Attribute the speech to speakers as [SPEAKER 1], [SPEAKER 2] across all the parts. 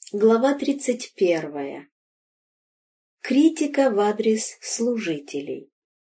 [SPEAKER 1] Глава 31. Критика в адрес служителей.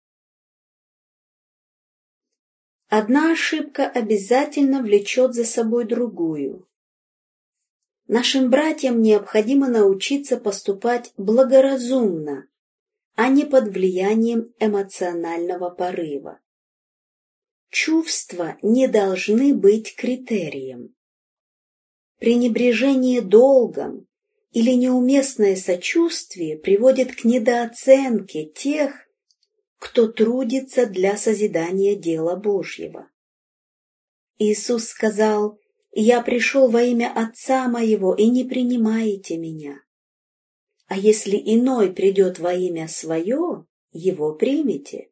[SPEAKER 1] Одна ошибка обязательно влечет за собой другую. Нашим братьям необходимо научиться поступать благоразумно, а не под влиянием эмоционального порыва. Чувства не должны быть критерием. Пренебрежение долгом или неуместное сочувствие приводит к недооценке тех, кто трудится для созидания дела Божьего. Иисус сказал: «Я пришел во имя Отца моего, и не принимаете меня. А если иной придет во имя свое, его примете».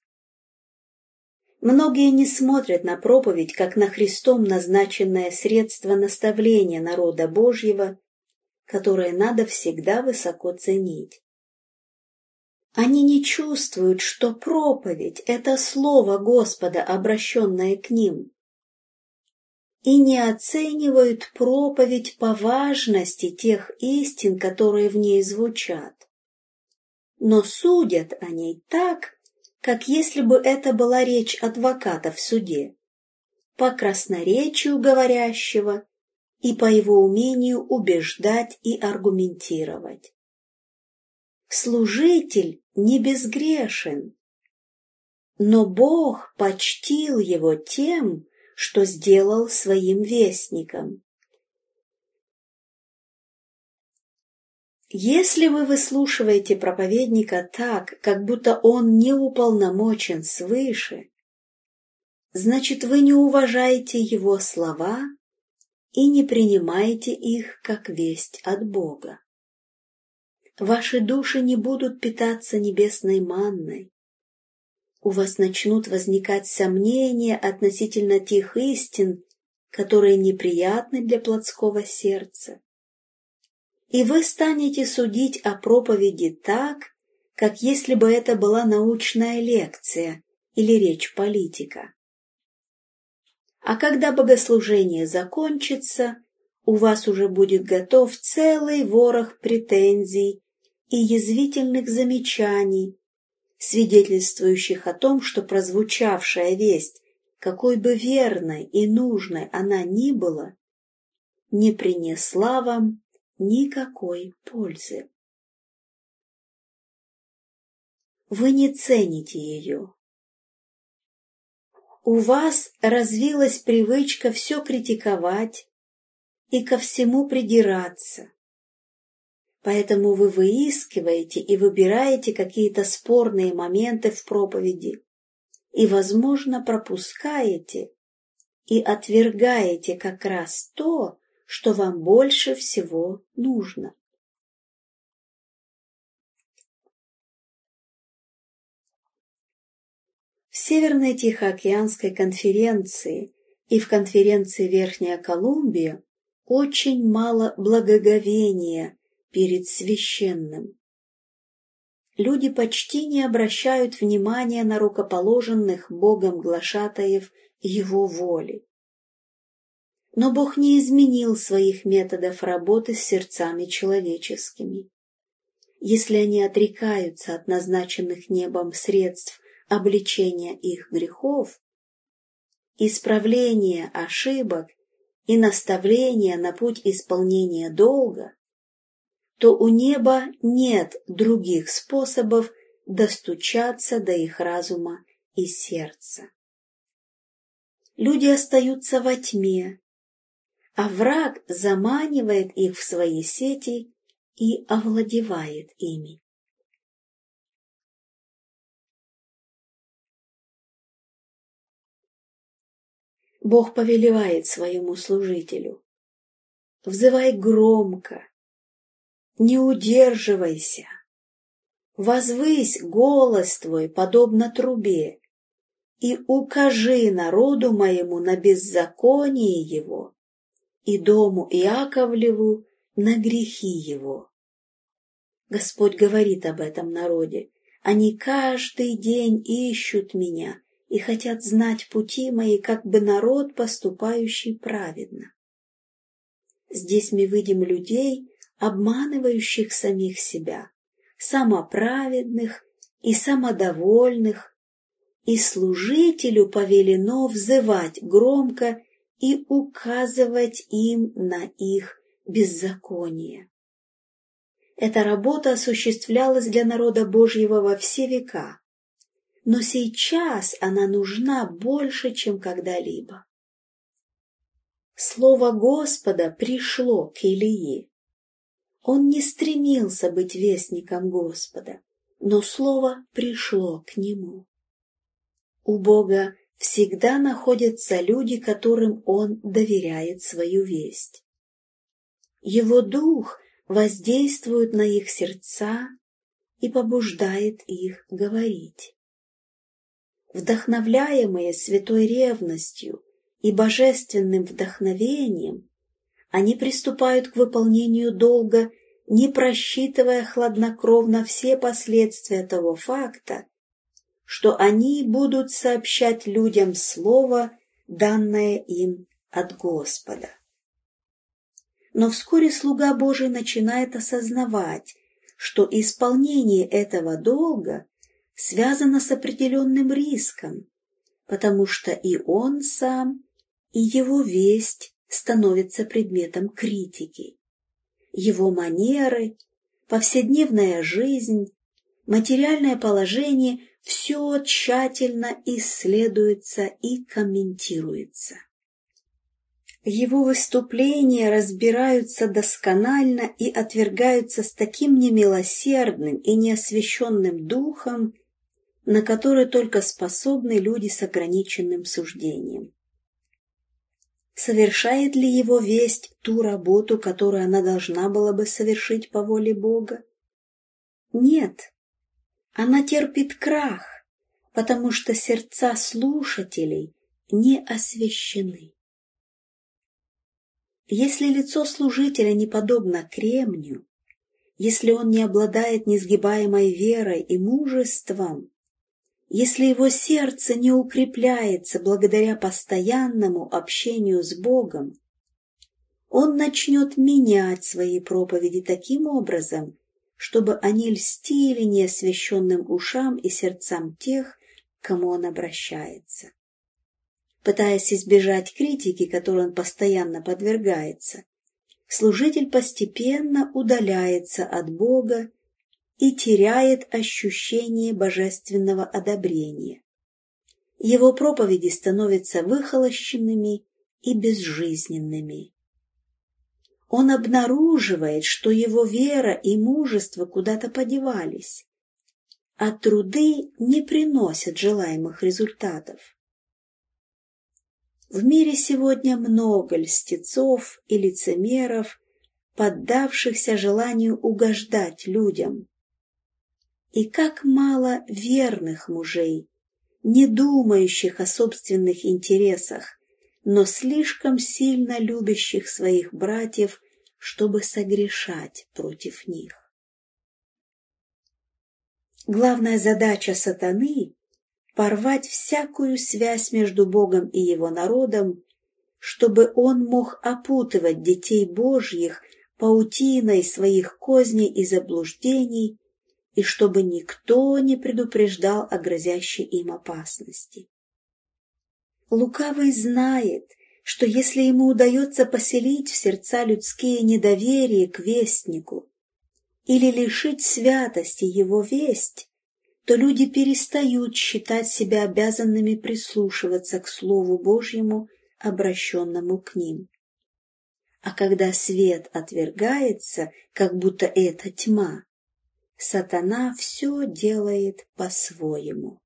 [SPEAKER 1] Многие не смотрят на проповедь как на Христом назначенное средство наставления народа Божьего, которое надо всегда высоко ценить. Они не чувствуют, что проповедь – это слово Господа, обращенное к ним, и не оценивают проповедь по важности тех истин, которые в ней звучат, но судят о ней так, как если бы это была речь адвоката в суде, по красноречию говорящего и по его умению убеждать и аргументировать. Служитель не безгрешен, но Бог почтил его тем, что сделал своим вестником. Если вы выслушиваете проповедника так, как будто он не уполномочен свыше, значит, вы не уважаете его слова и не принимаете их как весть от Бога. Ваши души не будут питаться небесной манной. У вас начнут возникать сомнения относительно тех истин, которые неприятны для плотского сердца. И вы станете судить о проповеди так, как если бы это была научная лекция или речь политика. А когда богослужение закончится, у вас уже будет готов целый ворох претензий и язвительных замечаний, свидетельствующих о том, что прозвучавшая весть, какой бы верной и нужной она ни была, не принесла вам никакой пользы. Вы не цените ее. У вас развилась привычка все критиковать и ко всему придираться. Поэтому вы выискиваете и выбираете какие-то спорные моменты в проповеди и, возможно, пропускаете и отвергаете как раз то, что вам больше всего нужно. В Северной Тихоокеанской конференции и в конференции Верхняя Колумбия очень мало благоговения перед священным. Люди почти не обращают внимания на рукоположенных Богом глашатаев Его воли. Но Бог не изменил своих методов работы с сердцами человеческими. Если они отрекаются от назначенных небом средств обличения их грехов, исправления ошибок и наставления на путь исполнения долга, то у неба нет других способов достучаться до их разума и сердца. Люди остаются во тьме, а враг заманивает их в свои сети и овладевает ими. Бог повелевает своему служителю: взывай громко, не удерживайся, возвысь голос твой подобно трубе и укажи народу моему на беззаконие его и дому Иаковлеву на грехи его. Господь говорит об этом народе: они каждый день ищут меня и хотят знать пути мои, как бы народ, поступающий праведно. Здесь мы видим людей, обманывающих самих себя, самоправедных и самодовольных, и служителю повелено взывать громко и указывать им на их беззаконие. Эта работа осуществлялась для народа Божьего во все века, но сейчас она нужна больше, чем когда-либо. Слово Господа пришло к Илии. Он не стремился быть вестником Господа, но слово пришло к нему. У Бога всегда находятся люди, которым Он доверяет свою весть. Его Дух воздействует на их сердца и побуждает их говорить. Вдохновляемые святой ревностью и божественным вдохновением, они приступают к выполнению долга, не просчитывая хладнокровно все последствия того факта, что они будут сообщать людям слово, данное им от Господа. Но вскоре слуга Божий начинает осознавать, что исполнение этого долга связано с определенным риском, потому что и он сам, и его весть становятся предметом критики. Его манеры, повседневная жизнь, материальное положение – все тщательно исследуется и комментируется. Его выступления разбираются досконально и отвергаются с таким немилосердным и неосвященным духом, на который только способны люди с ограниченным суждением. Совершает ли его весть ту работу, которую она должна была бы совершить по воле Бога? Нет, она терпит крах, потому что сердца слушателей не освящены. Если лицо служителя не подобно кремню, если он не обладает несгибаемой верой и мужеством, если его сердце не укрепляется благодаря постоянному общению с Богом, он начнет менять свои проповеди таким образом, чтобы они льстили неосвященным ушам и сердцам тех, к кому он обращается. Пытаясь избежать критики, которой он постоянно подвергается, служитель постепенно удаляется от Бога и теряет ощущение божественного одобрения. Его проповеди становятся выхолощенными и безжизненными. Он обнаруживает, что его вера и мужество куда-то подевались, а труды не приносят желаемых результатов. В мире сегодня много льстецов и лицемеров, поддавшихся желанию угождать людям. И как мало верных мужей, не думающих о собственных интересах, но слишком сильно любящих своих братьев, чтобы согрешать против них. Главная задача сатаны – порвать всякую связь между Богом и Его народом, чтобы он мог опутывать детей Божьих паутиной своих козней и заблуждений, и чтобы никто не предупреждал о грозящей им опасности. Лукавый знает, что если ему удается поселить в сердца людские недоверие к вестнику или лишить святости его весть, то люди перестают считать себя обязанными прислушиваться к Слову Божьему, обращенному к ним. А когда свет отвергается, как будто это тьма, сатана все делает по-своему.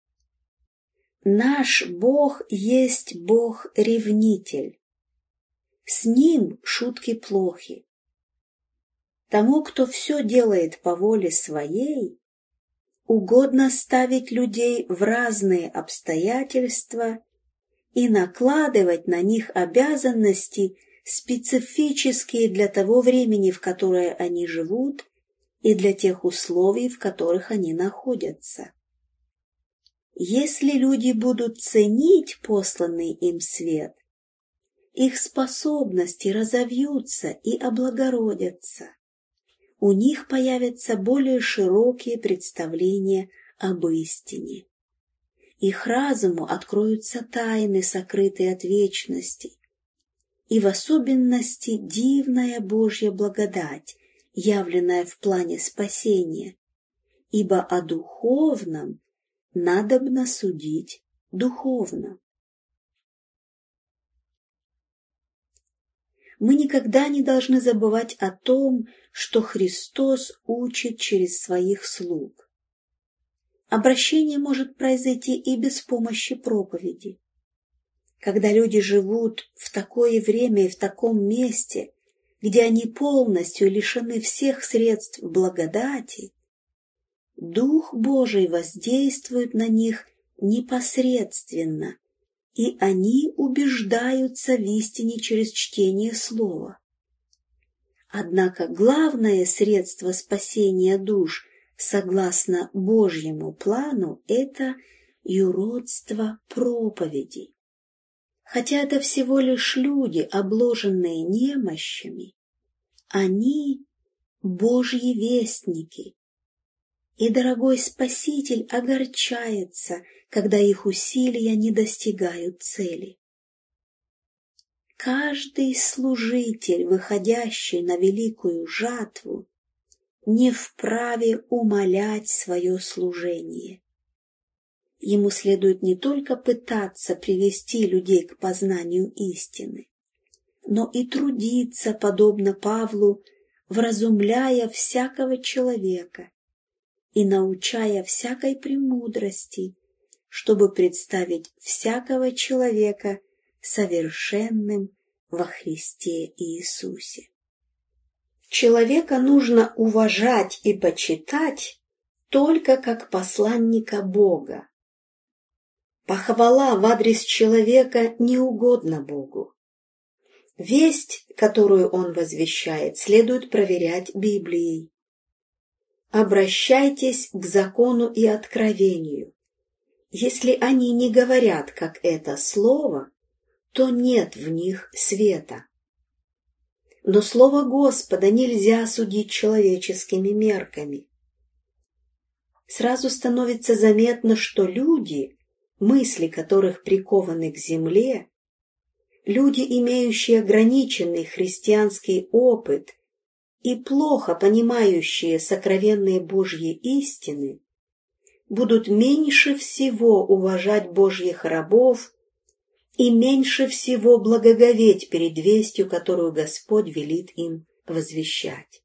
[SPEAKER 1] Наш Бог есть Бог-ревнитель. С Ним шутки плохи. Тому, кто все делает по воле своей, угодно ставить людей в разные обстоятельства и накладывать на них обязанности, специфические для того времени, в которое они живут, и для тех условий, в которых они находятся. Если люди будут ценить посланный им свет, их способности разовьются и облагородятся. у них появятся более широкие представления об истине. Их разуму откроются тайны, сокрытые от вечности, и в особенности дивная Божья благодать, явленная в плане спасения, ибо о духовном надобно судить духовно. Мы никогда не должны забывать о том, что Христос учит через своих слуг. Обращение может произойти и без помощи проповеди. Когда люди живут в такое время и в таком месте, где они полностью лишены всех средств благодати, Дух Божий воздействует на них непосредственно, и они убеждаются в истине через чтение Слова. Однако главное средство спасения душ, согласно Божьему плану, это юродство проповеди. Хотя это всего лишь люди, обложенные немощами, они Божьи вестники, и дорогой Спаситель огорчается, когда их усилия не достигают цели. Каждый служитель, выходящий на великую жатву, не вправе умалять свое служение. Ему следует не только пытаться привести людей к познанию истины, но и трудиться, подобно Павлу, вразумляя всякого человека и научая всякой премудрости, чтобы представить всякого человека совершенным во Христе Иисусе. Человека нужно уважать и почитать только как посланника Бога. Похвала в адрес человека не угодна Богу. Весть, которую он возвещает, следует проверять Библией. Обращайтесь к закону и откровению. Если они не говорят, как это слово, то нет в них света. Но слово Господа нельзя судить человеческими мерками. Сразу становится заметно, что люди, мысли которых прикованы к земле, люди, имеющие ограниченный христианский опыт и плохо понимающие сокровенные Божьи истины, будут меньше всего уважать Божьих рабов и меньше всего благоговеть перед вестью, которую Господь велит им возвещать.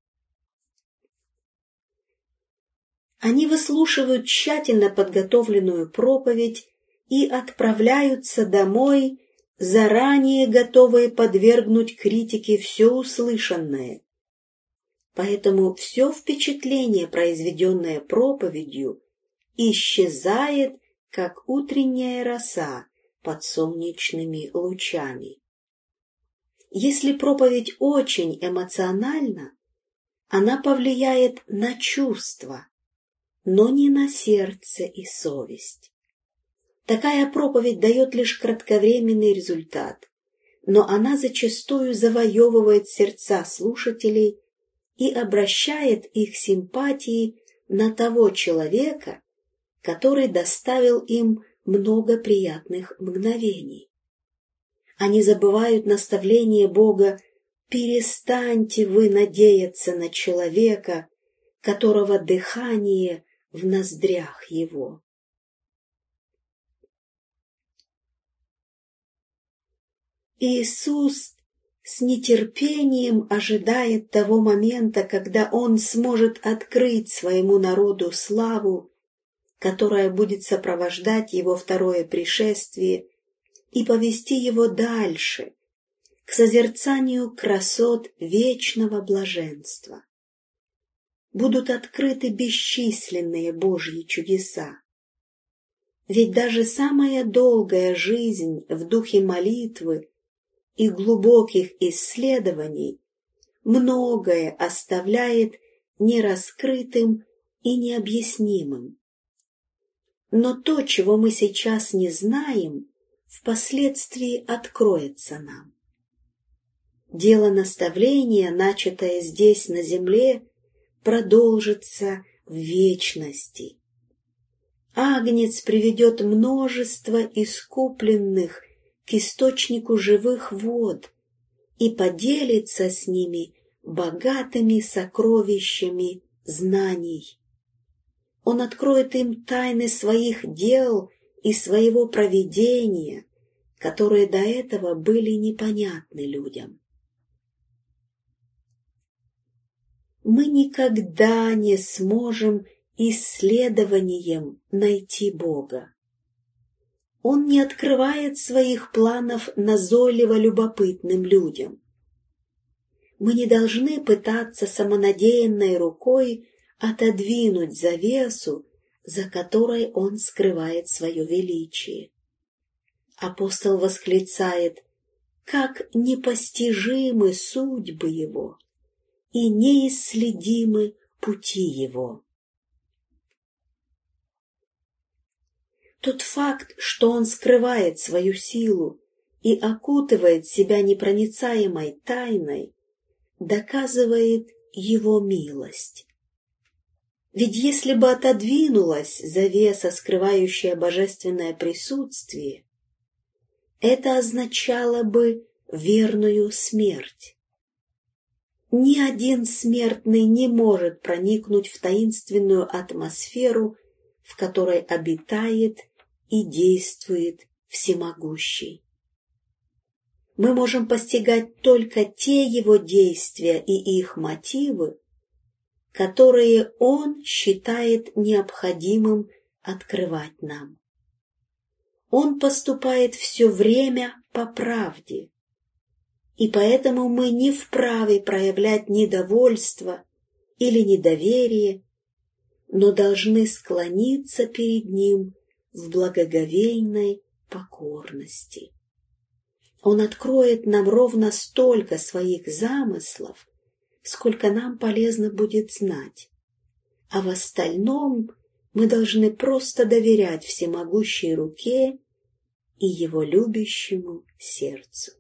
[SPEAKER 1] Они выслушивают тщательно подготовленную проповедь и отправляются домой, заранее готовые подвергнуть критике все услышанное. Поэтому все впечатление, произведенное проповедью, исчезает, как утренняя роса под солнечными лучами. Если проповедь очень эмоциональна, она повлияет на чувства, но не на сердце и совесть. Такая проповедь дает лишь кратковременный результат, но она зачастую завоевывает сердца слушателей и обращает их симпатии на того человека, который доставил им много приятных мгновений. Они забывают наставление Бога: «Перестаньте вы надеяться на человека, которого дыхание в ноздрях его». Иисус с нетерпением ожидает того момента, когда Он сможет открыть своему народу славу, которая будет сопровождать Его второе пришествие, и повести его дальше, к созерцанию красот вечного блаженства. Будут открыты бесчисленные Божьи чудеса. Ведь даже самая долгая жизнь в духе молитвы и глубоких исследований многое оставляет нераскрытым и необъяснимым. Но то, чего мы сейчас не знаем, впоследствии откроется нам. дело наставления, начатое здесь на земле, продолжится в вечности. Агнец приведет множество искупленных к источнику живых вод и поделится с ними богатыми сокровищами знаний. Он откроет им тайны своих дел и своего провидения, которые до этого были непонятны людям. Мы никогда не сможем исследованием найти Бога. Он не открывает своих планов назойливо любопытным людям. Мы не должны пытаться самонадеянной рукой отодвинуть завесу, за которой Он скрывает свое величие. Апостол восклицает: «Как непостижимы судьбы Его и неисследимы пути Его». Тот факт, что Он скрывает свою силу и окутывает себя непроницаемой тайной, доказывает Его милость. Ведь если бы отодвинулась завеса, скрывающая божественное присутствие, это означало бы верную смерть. Ни один смертный не может проникнуть в таинственную атмосферу, в которой обитает и действует Всемогущий. Мы можем постигать только те Его действия и их мотивы, которые Он считает необходимым открывать нам. Он поступает все время по правде, и поэтому мы не вправе проявлять недовольство или недоверие, но должны склониться перед Ним в благоговейной покорности. Он откроет нам ровно столько своих замыслов, сколько нам полезно будет знать, а в остальном мы должны просто доверять всемогущей руке и Его любящему сердцу.